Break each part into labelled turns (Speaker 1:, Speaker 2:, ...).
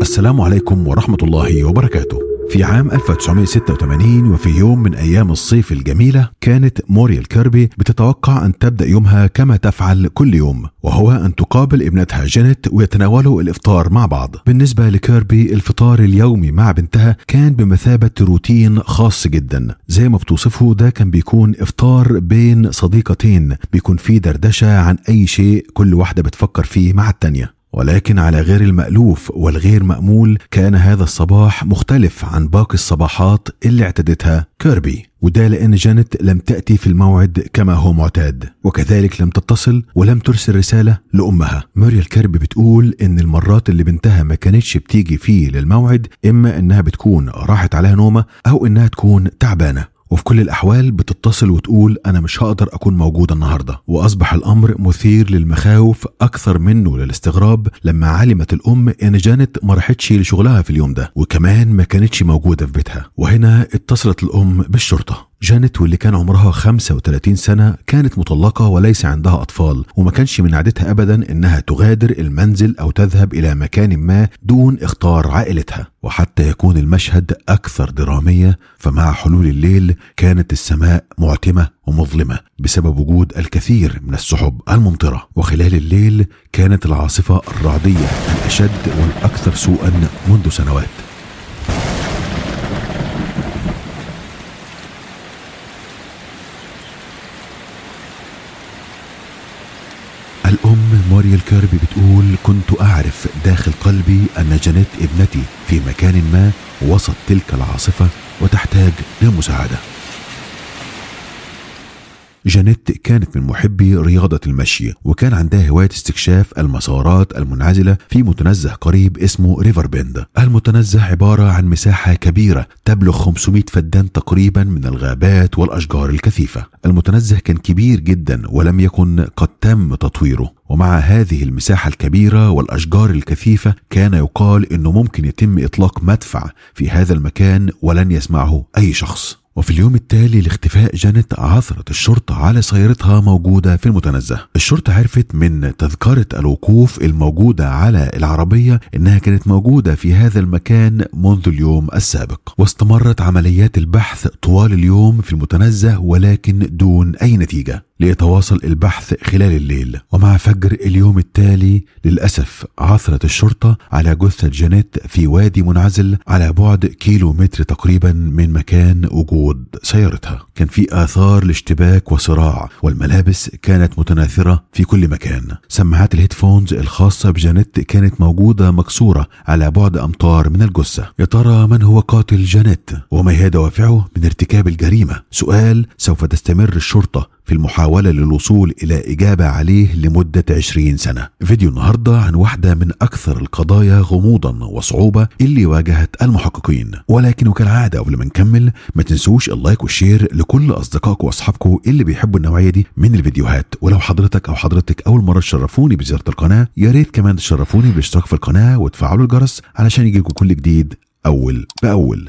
Speaker 1: السلام عليكم ورحمة الله وبركاته. في عام 1986 وفي يوم من أيام الصيف الجميلة، كانت موريال كيربي بتتوقع أن تبدأ يومها كما تفعل كل يوم، وهو أن تقابل ابنتها جانيت ويتناولوا الإفطار مع بعض. بالنسبة لكيربي، الفطار اليومي مع بنتها كان بمثابة روتين خاص جدا. زي ما بتوصفه، ده كان بيكون إفطار بين صديقتين، بيكون فيه دردشة عن أي شيء كل واحدة بتفكر فيه مع التانية. ولكن على غير المألوف والغير مأمول، كان هذا الصباح مختلف عن باقي الصباحات اللي اعتدتها كيربي، وده لأن جانيت لم تأتي في الموعد كما هو معتاد، وكذلك لم تتصل ولم ترسل رسالة لأمها. موريال كيربي بتقول إن المرات اللي بنتها ما كانتش بتيجي فيه للموعد، إما إنها بتكون راحت عليها نومة أو إنها تكون تعبانة، وفي كل الأحوال بتتصل وتقول أنا مش هقدر أكون موجودة النهاردة. وأصبح الأمر مثير للمخاوف أكثر منه للاستغراب لما علمت الأم إن جانيت ما راحتش لشغلها في اليوم ده، وكمان ما كانتش موجودة في بيتها. وهنا اتصلت الأم بالشرطة. جانيت واللي كان عمرها 35 سنة كانت مطلقة وليس عندها أطفال، وما كانش من عادتها أبدا إنها تغادر المنزل أو تذهب إلى مكان ما دون إخطار عائلتها. وحتى يكون المشهد أكثر درامية، فمع حلول الليل كانت السماء معتمة ومظلمة بسبب وجود الكثير من السحب الممطرة، وخلال الليل كانت العاصفة الرعدية الأشد والأكثر سوءا منذ سنوات. الأم موريال كيربي بتقول: كنت أعرف داخل قلبي أن جانيت ابنتي في مكان ما وسط تلك العاصفة وتحتاج للمساعدة. جانيت كانت من محبي رياضة المشي، وكان عندها هواية استكشاف المسارات المنعزلة في متنزه قريب اسمه ريفر بيند. المتنزه عبارة عن مساحة كبيرة تبلغ 500 فدان تقريبا من الغابات والأشجار الكثيفة. المتنزه كان كبير جدا ولم يكن قد تم تطويره، ومع هذه المساحة الكبيرة والأشجار الكثيفة كان يقال إنه ممكن يتم إطلاق مدفع في هذا المكان ولن يسمعه أي شخص. وفي اليوم التالي لاختفاء جانيت، عثرت الشرطة على سيارتها موجودة في المتنزه. الشرطة عرفت من تذكرة الوقوف الموجودة على العربية إنها كانت موجودة في هذا المكان منذ اليوم السابق، واستمرت عمليات البحث طوال اليوم في المتنزه ولكن دون أي نتيجة، ليتواصل البحث خلال الليل. ومع فجر اليوم التالي للأسف عثرت الشرطة على جثة جانيت في وادي منعزل على بعد كيلومتر تقريبا من مكان وجود سيارتها. كان في آثار لاشتباك وصراع، والملابس كانت متناثرة في كل مكان. سماعات الهيدفونز الخاصة بجانيت كانت موجودة مكسورة على بعد أمتار من الجثة. يا ترى من هو قاتل جانيت؟ وما هي دوافعه من ارتكاب الجريمة؟ سؤال سوف تستمر الشرطة في المحاولة للوصول إلى إجابة عليه لمدة 20 سنة. فيديو النهاردة عن واحدة من أكثر القضايا غموضا وصعوبة اللي واجهت المحققين. ولكن وكالعادة قبل ما نكمل، ما تنسوش اللايك والشير لكل أصدقائكم وأصحابكم اللي بيحبوا النوعية دي من الفيديوهات. ولو حضرتك أو حضرتك أول مرة تشرفوني بزيارة القناة، يا ريت كمان تشرفوني بالاشتراك في القناة وتفعلوا الجرس علشان يجيلكم كل جديد أول بأول.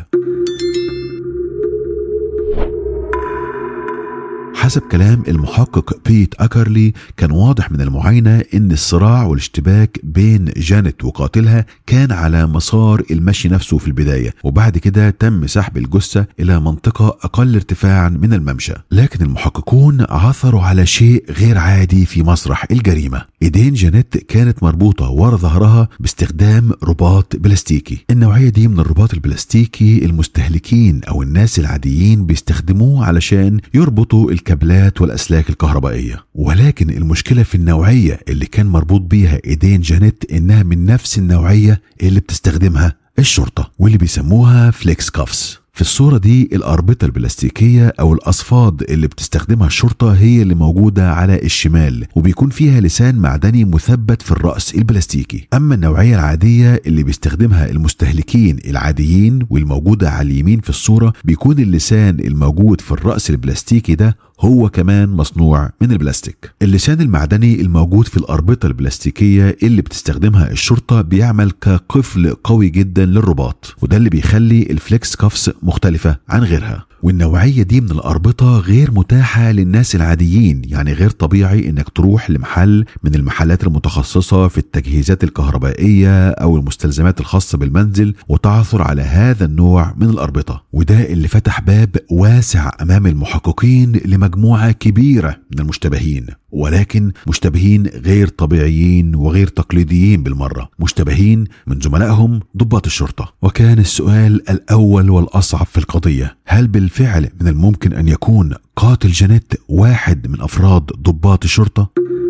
Speaker 1: حسب كلام المحقق بيت أكرلي، كان واضح من المعاينة إن الصراع والاشتباك بين جانيت وقاتلها كان على مسار المشي نفسه في البداية، وبعد كده تم سحب الجثة إلى منطقة أقل ارتفاعا من الممشى. لكن المحققون عثروا على شيء غير عادي في مسرح الجريمة. إيدين جانيت كانت مربوطة ورا ظهرها باستخدام رباط بلاستيكي. النوعية دي من الرباط البلاستيكي المستهلكين أو الناس العاديين بيستخدموه علشان يربطوا الكابلات والأسلاك الكهربائية. ولكن المشكلة في النوعية اللي كان مربوط بيها إيدين جانيت، إنها من نفس النوعية اللي بتستخدمها الشرطة واللي بيسموها فليكس كافس. في الصورة دي الأربطة البلاستيكية أو الأصفاد اللي بتستخدمها الشرطة هي اللي موجودة على الشمال، وبيكون فيها لسان معدني مثبت في الرأس البلاستيكي. أما النوعية العادية اللي بيستخدمها المستهلكين العاديين والموجودة على اليمين في الصورة، بيكون اللسان الموجود في الرأس البلاستيكي ده هو كمان مصنوع من البلاستيك. اللسان المعدني الموجود في الأربطة البلاستيكية اللي بتستخدمها الشرطة بيعمل كقفل قوي جدا للرباط، وده اللي بيخلي الفليكس كافس مختلفة عن غيرها. والنوعية دي من الأربطة غير متاحة للناس العاديين، يعني غير طبيعي إنك تروح لمحل من المحلات المتخصصة في التجهيزات الكهربائية أو المستلزمات الخاصة بالمنزل وتعثر على هذا النوع من الأربطة. وده اللي فتح باب واسع أمام المحققين لمجموعة كبيرة من المشتبهين، ولكن مشتبهين غير طبيعيين وغير تقليديين بالمرة، مشتبهين من زملائهم ضباط الشرطة. وكان السؤال الأول والأصعب في القضية: هل بالفعل من الممكن أن يكون قاتل جانيت واحد من أفراد ضباط الشرطة؟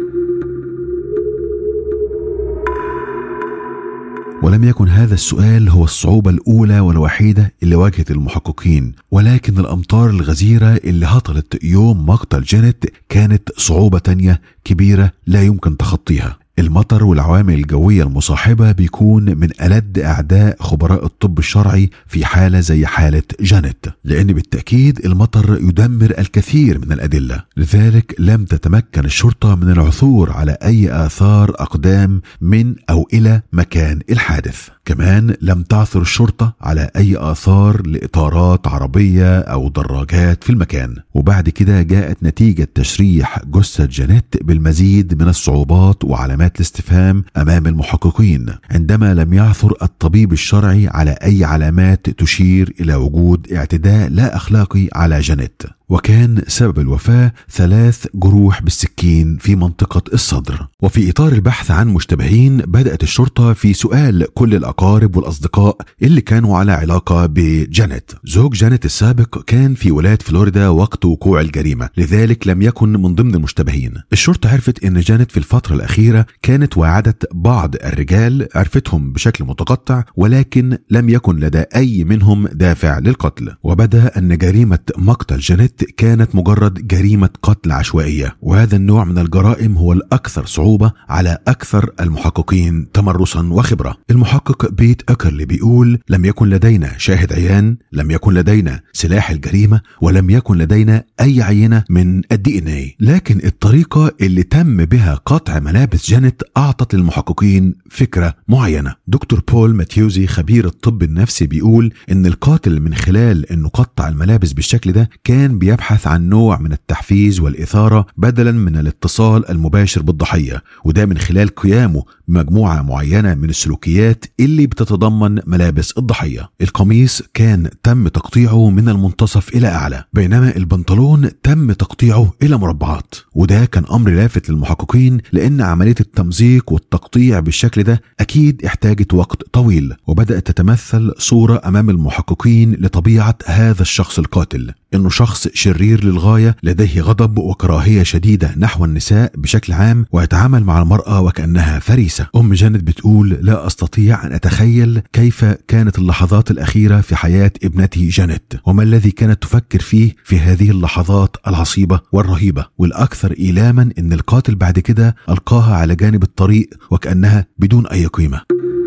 Speaker 1: ولم يكن هذا السؤال هو الصعوبة الأولى والوحيدة اللي واجهت المحققين، ولكن الأمطار الغزيرة اللي هطلت يوم مقتل جانيت كانت صعوبة تانية كبيرة لا يمكن تخطيها. المطر والعوامل الجوية المصاحبة بيكون من ألد أعداء خبراء الطب الشرعي في حالة زي حالة جانيت، لأن بالتأكيد المطر يدمر الكثير من الأدلة. لذلك لم تتمكن الشرطة من العثور على أي آثار أقدام من أو إلى مكان الحادث. كمان لم تعثر الشرطة على أي آثار لإطارات عربية أو دراجات في المكان. وبعد كده جاءت نتيجة تشريح جثة جانيت بالمزيد من الصعوبات وعلامات الاستفهام أمام المحققين، عندما لم يعثر الطبيب الشرعي على أي علامات تشير إلى وجود اعتداء لا أخلاقي على جانيت. وكان سبب الوفاة 3 جروح بالسكين في منطقة الصدر. وفي إطار البحث عن مشتبهين بدأت الشرطة في سؤال كل الأقارب والأصدقاء اللي كانوا على علاقة بجانيت. زوج جانيت السابق كان في ولاية فلوريدا وقت وقوع الجريمة، لذلك لم يكن من ضمن المشتبهين. الشرطة عرفت أن جانيت في الفترة الأخيرة كانت وعدت بعض الرجال، عرفتهم بشكل متقطع، ولكن لم يكن لدى أي منهم دافع للقتل. وبدأ أن جريمة مقتل جانيت كانت مجرد جريمة قتل عشوائية، وهذا النوع من الجرائم هو الأكثر صعوبة على أكثر المحققين تمرسا وخبرة. المحقق بيت أكرلي بيقول: لم يكن لدينا شاهد عيان، لم يكن لدينا سلاح الجريمة، ولم يكن لدينا أي عينة من الDNA، لكن الطريقة اللي تم بها قطع ملابس جانيت أعطت للمحققين فكرة معينة. دكتور بول ماتيوزي خبير الطب النفسي بيقول إن القاتل من خلال إنه قطع الملابس بالشكل ده كان بيبحث عن نوع من التحفيز والإثارة بدلا من الاتصال المباشر بالضحية، وده من خلال قيامه بمجموعة معينة من السلوكيات اللي بتتضمن ملابس الضحية. القميص كان تم تقطيعه من المنتصف إلى أعلى، بينما البنطلون تم تقطيعه إلى مربعات، وده كان أمر لافت للمحققين لأن عملية التمزيق والتقطيع بالشكل ده أكيد احتاجت وقت طويل. وبدأت تتمثل صورة أمام المحققين لطبيعة هذا الشخص القاتل، إنه شخص شرير للغاية، لديه غضب وكراهية شديدة نحو النساء بشكل عام، ويتعامل مع المرأة وكأنها فريسة. أم جانيت بتقول: لا أستطيع أن أتخيل كيف كانت اللحظات الأخيرة في حياة ابنتي جانيت، وما الذي كانت تفكر فيه في هذه اللحظات العصيبة والرهيبة. والأكثر إيلاما إن القاتل بعد كده ألقاها على جانب الطريق وكأنها بدون أي قيمة.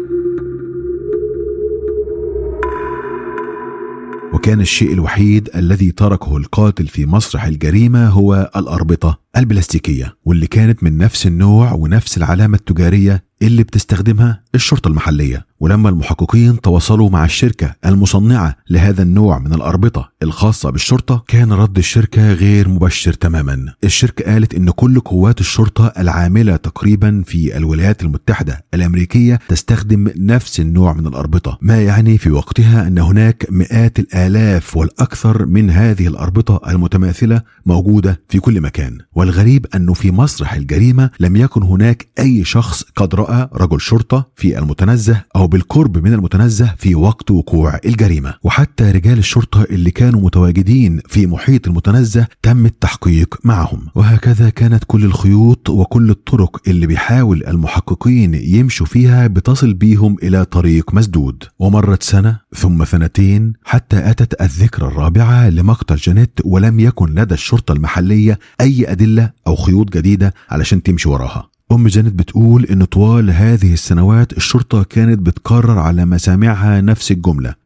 Speaker 1: وكان الشيء الوحيد الذي تركه القاتل في مسرح الجريمة هو الأربطة البلاستيكية، واللي كانت من نفس النوع ونفس العلامة التجارية اللي بتستخدمها الشرطة المحلية. ولما المحققين تواصلوا مع الشركة المصنعة لهذا النوع من الأربطة الخاصة بالشرطة، كان رد الشركة غير مبشر تماما. الشركة قالت إن كل قوات الشرطة العاملة تقريبا في الولايات المتحدة الأمريكية تستخدم نفس النوع من الأربطة، ما يعني في وقتها أن هناك مئات الآلاف والأكثر من هذه الأربطة المتماثلة موجودة في كل مكان. والغريب أنه في مسرح الجريمة لم يكن هناك أي شخص قد رأى رجل شرطة في المتنزه أو بالقرب من المتنزه في وقت وقوع الجريمة. وحتى رجال الشرطة اللي كانوا متواجدين في محيط المتنزه تم التحقيق معهم. وهكذا كانت كل الخيوط وكل الطرق اللي بيحاول المحققين يمشوا فيها بتصل بيهم إلى طريق مسدود. ومرت سنة ثم 2 حتى أتت الذكرى الرابعة لمقتل جانيت، ولم يكن لدى الشرطة المحلية أي أدلة أو خيوط جديدة علشان تمشي وراها. أم جانيت بتقول إن طوال هذه السنوات الشرطة كانت بتكرر على مسامعها نفس الجملة: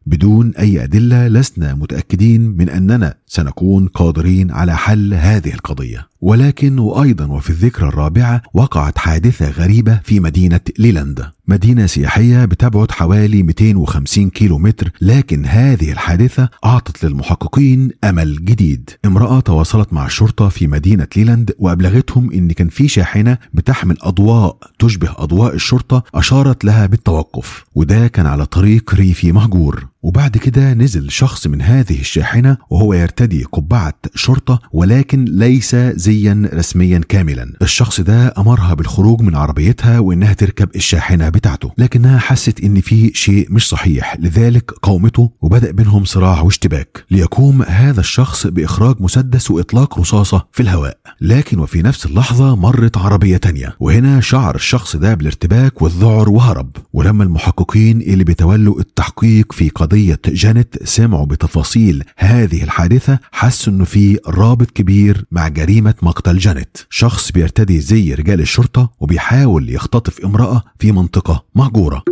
Speaker 1: بدون أي أدلة لسنا متأكدين من أننا سنكون قادرين على حل هذه القضية. ولكن وأيضا وفي الذكرى الرابعة وقعت حادثة غريبة في مدينة ليلاند، مدينة سياحية بتبعد حوالي 250 كيلومتر، لكن هذه الحادثة أعطت للمحققين أمل جديد. امرأة تواصلت مع الشرطة في مدينة ليلاند وأبلغتهم إن كان في شاحنة بتحمل أضواء تشبه أضواء الشرطة أشارت لها بالتوقف، وده كان على طريق ريفي مهجور. وبعد كده نزل شخص من هذه الشاحنة وهو يرتدي قبعة شرطة ولكن ليس زيا رسميا كاملا. الشخص ده أمرها بالخروج من عربيتها وإنها تركب الشاحنة بتاعته، لكنها حست إن في شيء مش صحيح، لذلك قاومته وبدأ بينهم صراع واشتباك، ليقوم هذا الشخص بإخراج مسدس وإطلاق رصاصة في الهواء. لكن وفي نفس اللحظة مرت عربية تانية، وهنا شعر الشخص ده بالارتباك والذعر وهرب. ولما المحققين اللي بيتولوا التحقيق في قضية جانيت سمعوا بتفاصيل هذه الحادثة حسوا انه في رابط كبير مع جريمة مقتل جانيت. شخص بيرتدي زي رجال الشرطة وبيحاول يختطف امرأة في منطقة مهجورة.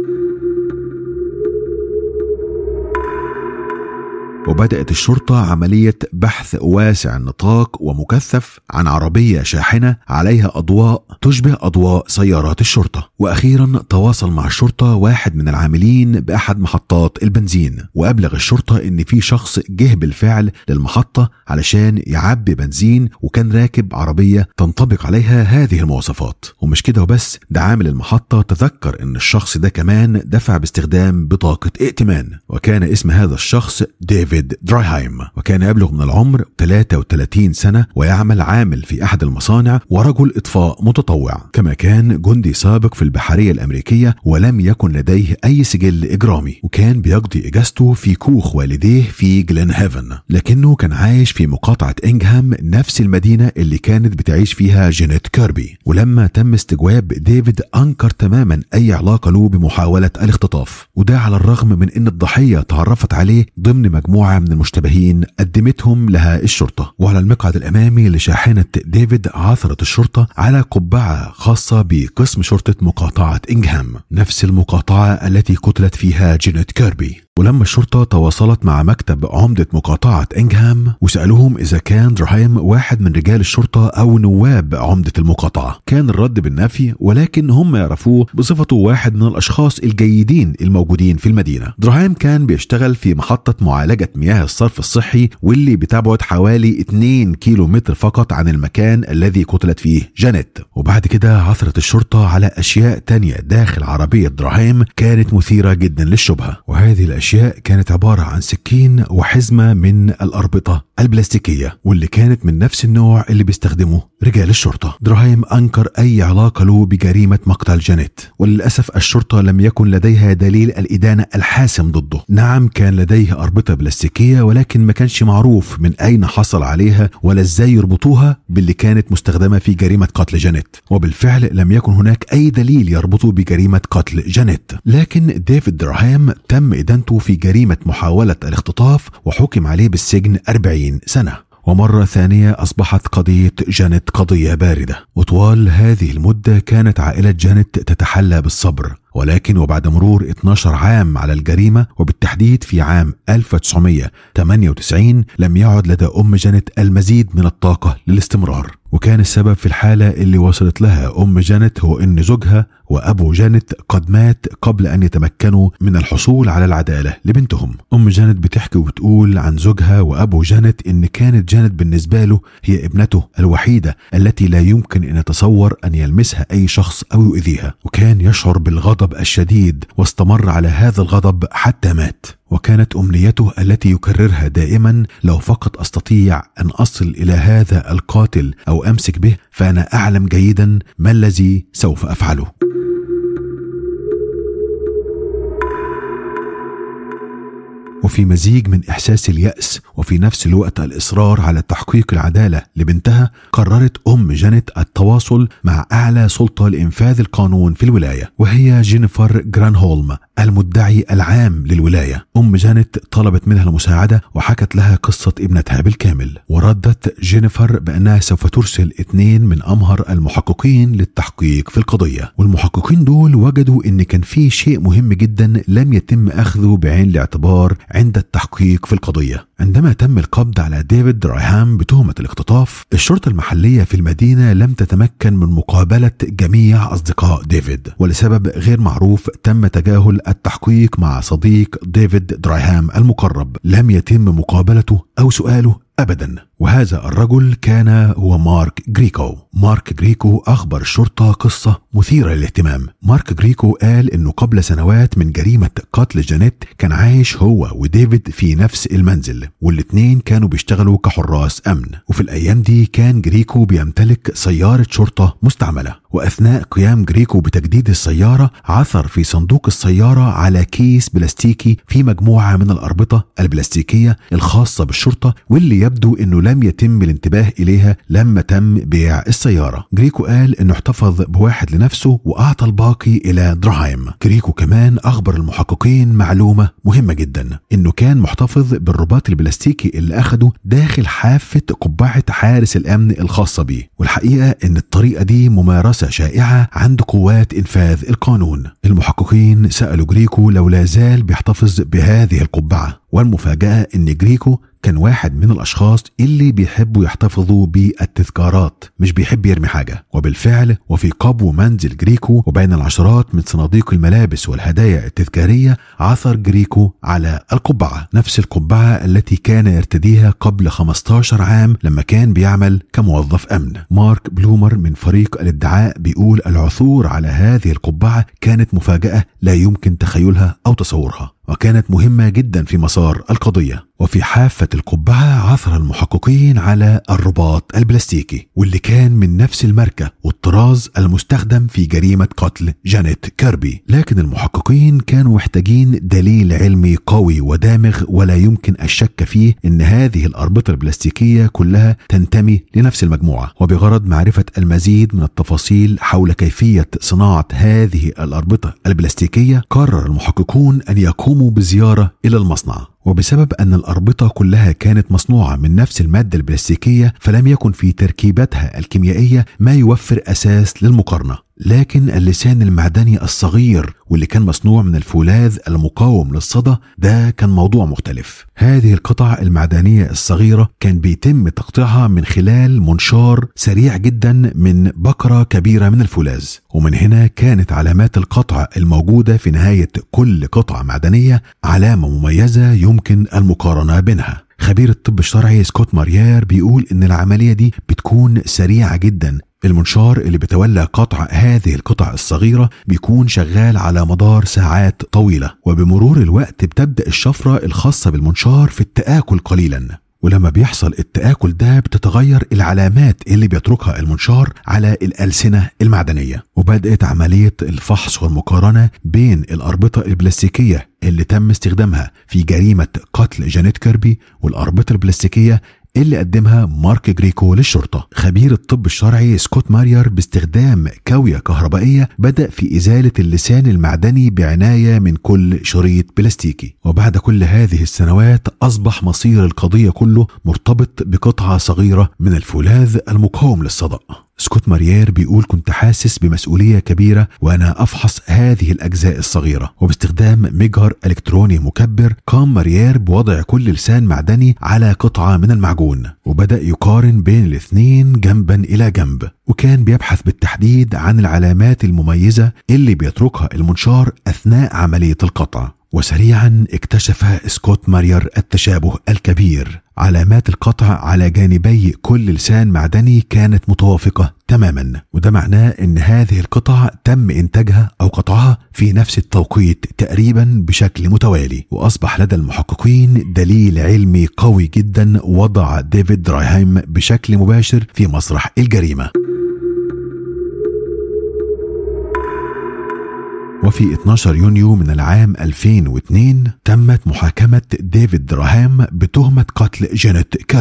Speaker 1: وبدأت الشرطة عملية بحث واسع النطاق ومكثف عن عربية شاحنة عليها أضواء تشبه أضواء سيارات الشرطة. وأخيرا تواصل مع الشرطة واحد من العاملين بأحد محطات البنزين وأبلغ الشرطة إن في شخص جه بالفعل للمحطة علشان يعبي بنزين، وكان راكب عربية تنطبق عليها هذه المواصفات. ومش كده وبس، ده عامل المحطة تذكر إن الشخص ده كمان دفع باستخدام بطاقة ائتمان، وكان اسم هذا الشخص ديفيد درايهايم، وكان يبلغ من العمر 33 سنة ويعمل عامل في أحد المصانع ورجل إطفاء متطوع. كما كان جندي سابق في البحرية الأمريكية ولم يكن لديه أي سجل إجرامي، وكان بيقضي إجازته في كوخ والديه في جلين هيفن، لكنه كان عايش في مقاطعة إنغهام نفس المدينة اللي كانت بتعيش فيها جانيت كيربي. ولما تم استجواب ديفيد أنكر تماما أي علاقة له بمحاولة الاختطاف، وده على الرغم من أن الضحية تعرفت عليه ضمن مجموعة من المشتبهين قدمتهم لها الشرطة. وعلى المقعد الأمامي لشاحنة ديفيد عثرت الشرطة على قبعة خاصة بقسم شرطة مقاطعة إنغهام، نفس المقاطعة التي قتلت فيها جانيت كيربي. ولما الشرطة تواصلت مع مكتب عمدة مقاطعة إنغهام وسألوهم إذا كان دراهايم واحد من رجال الشرطة أو نواب عمدة المقاطعة، كان الرد بالنفي، ولكن هم يعرفوه بصفته واحد من الأشخاص الجيدين الموجودين في المدينة. دراهايم كان بيشتغل في محطة معالجة مياه الصرف الصحي واللي بتبعد حوالي 2 كيلومتر فقط عن المكان الذي قتلت فيه جانيت. وبعد كده عثرت الشرطة على أشياء تانية داخل عربية دراهايم كانت مثيرة جدا للشبهة، وهذه الأشياء كانت عبارة عن سكين وحزمة من الأربطة البلاستيكية، واللي كانت من نفس النوع اللي بيستخدمه رجال الشرطة. دراهايم أنكر أي علاقة له بجريمة مقتل جانيت، وللأسف الشرطة لم يكن لديها دليل الإدانة الحاسم ضده. نعم كان لديه أربطة بلاستيكية، ولكن ما كانش معروف من أين حصل عليها ولا إزاي يربطوها باللي كانت مستخدمة في جريمة قتل جانيت، وبالفعل لم يكن هناك أي دليل يربطه بجريمة قتل جانيت. لكن ديفيد دراهايم تم إدانته في جريمة محاولة الاختطاف وحكم عليه بالسجن 40 سنة. ومرة ثانية أصبحت قضية جانيت قضية باردة، وطوال هذه المدة كانت عائلة جانيت تتحلى بالصبر، ولكن وبعد مرور 12 عام على الجريمة، وبالتحديد في عام 1998 لم يعد لدى أم جانيت المزيد من الطاقة للاستمرار. وكان السبب في الحالة اللي وصلت لها أم جانيت هو أن زوجها وأبو جانيت قد مات قبل أن يتمكنوا من الحصول على العدالة لبنتهم. أم جانيت بتحكي وتقول عن زوجها وأبو جانيت أن كانت جانيت بالنسبة له هي ابنته الوحيدة التي لا يمكن أن يتصور أن يلمسها أي شخص أو يؤذيها، وكان يشعر بالغضب الشديد واستمر على هذا الغضب حتى مات. وكانت أمنيته التي يكررها دائما: لو فقط أستطيع أن أصل إلى هذا القاتل أو أمسك به فأنا أعلم جيدا ما الذي سوف أفعله. وفي مزيج من إحساس اليأس وفي نفس الوقت الإصرار على تحقيق العدالة لبنتها، قررت أم جانيت التواصل مع أعلى سلطة لإنفاذ القانون في الولاية، وهي جينيفر جرانهولم المدعي العام للولاية. جانيت طلبت منها المساعدة وحكت لها قصة ابنتها بالكامل، وردت جينيفر بأنها سوف ترسل 2 من أمهر المحققين للتحقيق في القضية. والمحققين دول وجدوا إن كان في شيء مهم جدا لم يتم أخذه بعين الاعتبار عند التحقيق في القضية. عندما تم القبض على ديفيد درايهام بتهمة الاختطاف، الشرطة المحلية في المدينة لم تتمكن من مقابلة جميع أصدقاء ديفيد، ولسبب غير معروف تم تجاهل التحقيق مع صديق ديفيد درايهام المقرب. لم يتم مقابلته أو سؤاله أبدا، وهذا الرجل كان هو مارك غريكو. مارك غريكو أخبر الشرطة قصة مثيرة للاهتمام. مارك غريكو قال إنه قبل سنوات من جريمة قتل جانيت كان عايش هو وديفيد في نفس المنزل، والاتنين كانوا بيشتغلوا كحراس أمن. وفي الأيام دي كان غريكو بيمتلك سيارة شرطة مستعملة، وأثناء قيام غريكو بتجديد السيارة عثر في صندوق السيارة على كيس بلاستيكي في مجموعة من الأربطة البلاستيكية الخاصة بالشرطة، واللي يبدو انه لم يتم الانتباه اليها لما تم بيع السيارة. غريكو قال انه احتفظ بواحد لنفسه واعطى الباقي الى درايهام. غريكو كمان اخبر المحققين معلومة مهمة جدا، انه كان محتفظ بالرباط البلاستيكي اللي اخده داخل حافة قبعة حارس الامن الخاصة بيه. والحقيقة ان الطريقة دي ممارسة شائعة عند قوات انفاذ القانون. المحققين سألوا غريكو لو لا زال بيحتفظ بهذه القبعة، والمفاجأة ان غريكو كان واحد من الأشخاص اللي بيحبوا يحتفظوا بالتذكارات، مش بيحب يرمي حاجة. وبالفعل وفي قبو منزل غريكو وبين العشرات من صناديق الملابس والهدايا التذكارية عثر غريكو على القبعة، نفس القبعة التي كان يرتديها قبل 15 عام لما كان بيعمل كموظف أمن. مارك بلومر من فريق الادعاء بيقول العثور على هذه القبعة كانت مفاجأة لا يمكن تخيلها أو تصورها، وكانت مهمة جدا في مسار القضية. وفي حافة القبعة عثر المحققين على الرباط البلاستيكي، واللي كان من نفس الماركة والطراز المستخدم في جريمة قتل جانيت كيربي. لكن المحققين كانوا محتاجين دليل علمي قوي ودامغ ولا يمكن الشك فيه ان هذه الأربطة البلاستيكية كلها تنتمي لنفس المجموعة. وبغرض معرفة المزيد من التفاصيل حول كيفية صناعة هذه الأربطة البلاستيكية، قرر المحققون أن يقوموا بزيارة إلى المصنع. وبسبب أن الأربطة كلها كانت مصنوعة من نفس المادة البلاستيكية فلم يكن في تركيبتها الكيميائية ما يوفر أساس للمقارنة. لكن اللسان المعدني الصغير واللي كان مصنوع من الفولاذ المقاوم للصدى ده كان موضوع مختلف. هذه القطع المعدنية الصغيرة كان بيتم تقطيعها من خلال منشار سريع جدا من بكرة كبيرة من الفولاذ، ومن هنا كانت علامات القطع الموجودة في نهاية كل قطعة معدنية علامة مميزة يمكن المقارنة بينها. خبير الطب الشرعي سكوت ماريير بيقول إن العملية دي بتكون سريعة جدا. المنشار اللي بتولى قطع هذه القطع الصغيرة بيكون شغال على مدار ساعات طويلة، وبمرور الوقت بتبدأ الشفرة الخاصة بالمنشار في التآكل قليلا. ولما بيحصل التآكل ده بتتغير العلامات اللي بيتركها المنشار على الألسنة المعدنية. وبدأت عملية الفحص والمقارنة بين الأربطة البلاستيكية اللي تم استخدامها في جريمة قتل جانيت كيربي والأربطة البلاستيكية اللي قدمها مارك غريكو للشرطة. خبير الطب الشرعي سكوت ماريير باستخدام كاوية كهربائية بدأ في إزالة اللسان المعدني بعناية من كل شريط بلاستيكي. وبعد كل هذه السنوات أصبح مصير القضية كله مرتبط بقطعة صغيرة من الفولاذ المقاوم للصدأ. سكوت ماريير بيقول كنت حاسس بمسؤولية كبيرة وأنا أفحص هذه الأجزاء الصغيرة، وباستخدام مجهر إلكتروني مكبر قام ماريير بوضع كل لسان معدني على قطعة من المعجون، وبدأ يقارن بين الاثنين جنبا إلى جنب، وكان بيبحث بالتحديد عن العلامات المميزة اللي بيتركها المنشار أثناء عملية القطع. وسريعا اكتشف سكوت ماريير التشابه الكبير. علامات القطع على جانبي كل لسان معدني كانت متوافقة تماما، وده معناه ان هذه القطع تم انتاجها او قطعها في نفس التوقيت تقريبا بشكل متوالي. واصبح لدى المحققين دليل علمي قوي جدا وضع ديفيد درايهام بشكل مباشر في مسرح الجريمة. وفي 12 يونيو من العام 2002 تمت محاكمة ديفيد درايهام بتهمة قتل جانيت كيربي.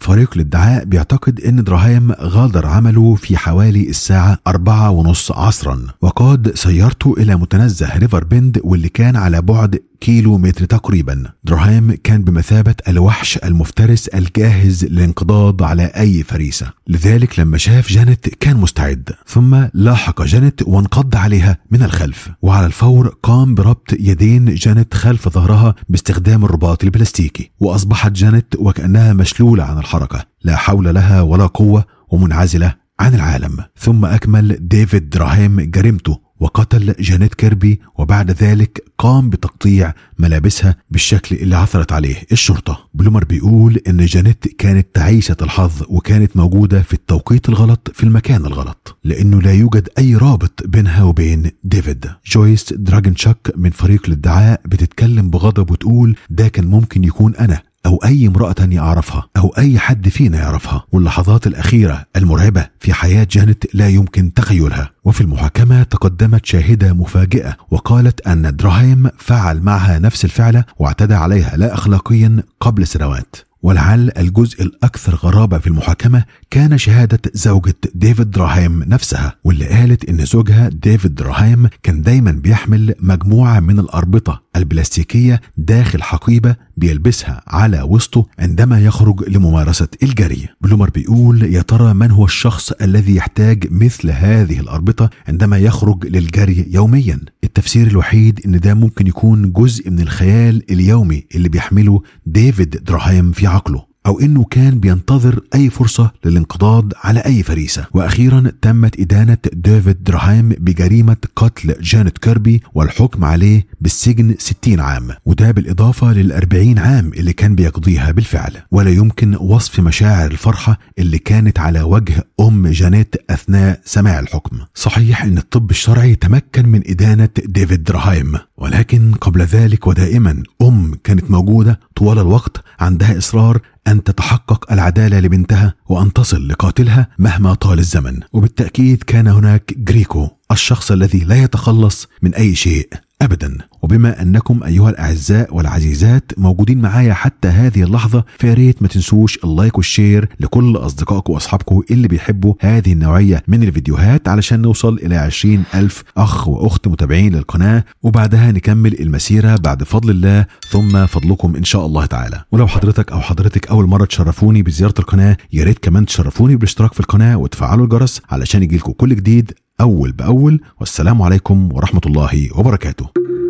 Speaker 1: فريق الادعاء بيعتقد ان دراهام غادر عمله في حوالي الساعة 4:30 عصرا، وقاد سيارته الى متنزه ريفر بند واللي كان على بعد كيلومتر تقريبا. دراهام كان بمثابة الوحش المفترس الجاهز للانقضاض على أي فريسة، لذلك لما شاف جانيت كان مستعد، ثم لاحق جانيت وانقض عليها من الخلف، وعلى الفور قام بربط يدين جانيت خلف ظهرها باستخدام الرباط البلاستيكي، وأصبحت جانيت وكأنها مشلولة عن الحركة، لا حول لها ولا قوة ومنعزلة عن العالم. ثم أكمل ديفيد دراهام جريمته وقتل جانيت كيربي، وبعد ذلك قام بتقطيع ملابسها بالشكل اللي عثرت عليه الشرطة. بلومر بيقول ان جانيت كانت تعيسة الحظ وكانت موجودة في التوقيت الغلط في المكان الغلط، لانه لا يوجد اي رابط بينها وبين ديفيد. جويس دراجنشاك من فريق الادعاء بتتكلم بغضب وتقول ده كان ممكن يكون انا أو أي امرأة تانية أعرفها أو أي حد فينا يعرفها، واللحظات الأخيرة المرعبة في حياة جانيت لا يمكن تخيلها. وفي المحاكمة تقدمت شاهدة مفاجئة وقالت أن دراهام فعل معها نفس الفعل واعتدى عليها لا أخلاقيا قبل سنوات. ولعل الجزء الأكثر غرابة في المحاكمة كان شهادة زوجة ديفيد دراهام نفسها، واللي قالت إن زوجها ديفيد دراهام كان دايما بيحمل مجموعة من الأربطة البلاستيكية داخل حقيبة بيلبسها على وسطه عندما يخرج لممارسة الجري. بلومر بيقول يا ترى من هو الشخص الذي يحتاج مثل هذه الأربطة عندما يخرج للجري يوميا؟ التفسير الوحيد إن ده ممكن يكون جزء من الخيال اليومي اللي بيحمله ديفيد دراهام في عقله، أو إنه كان بينتظر أي فرصة للانقضاض على أي فريسة. وأخيرا تمت إدانة ديفيد دراهام بجريمة قتل جانيت كيربي والحكم عليه بالسجن 60 عام، وده بالإضافة لل40 عام اللي كان بيقضيها بالفعل. ولا يمكن وصف مشاعر الفرحة اللي كانت على وجه أم جانيت أثناء سماع الحكم. صحيح إن الطب الشرعي تمكن من إدانة ديفيد دراهام، ولكن قبل ذلك ودائما كانت موجودة طوال الوقت عندها إصرار أن تتحقق العدالة لبنتها وأن تصل لقاتلها مهما طال الزمن. وبالتأكيد كان هناك جريكو، الشخص الذي لا يتخلص من أي شيء أبدا. وبما أنكم أيها الأعزاء والعزيزات موجودين معايا حتى هذه اللحظة، فياريت ما تنسوش اللايك والشير لكل أصدقائكم وأصحابكم اللي بيحبوا هذه النوعية من الفيديوهات، علشان نوصل إلى 20,000 أخ وأخت متابعين للقناة، وبعدها نكمل المسيرة بعد فضل الله ثم فضلكم إن شاء الله تعالى. ولو حضرتك أو حضرتك أول مرة تشرفوني بزيارة القناة، ياريت كمان تشرفوني بالاشتراك في القناة وتفعلوا الجرس علشان يجيلكم كل جديد أول بأول. والسلام عليكم ورحمة الله وبركاته.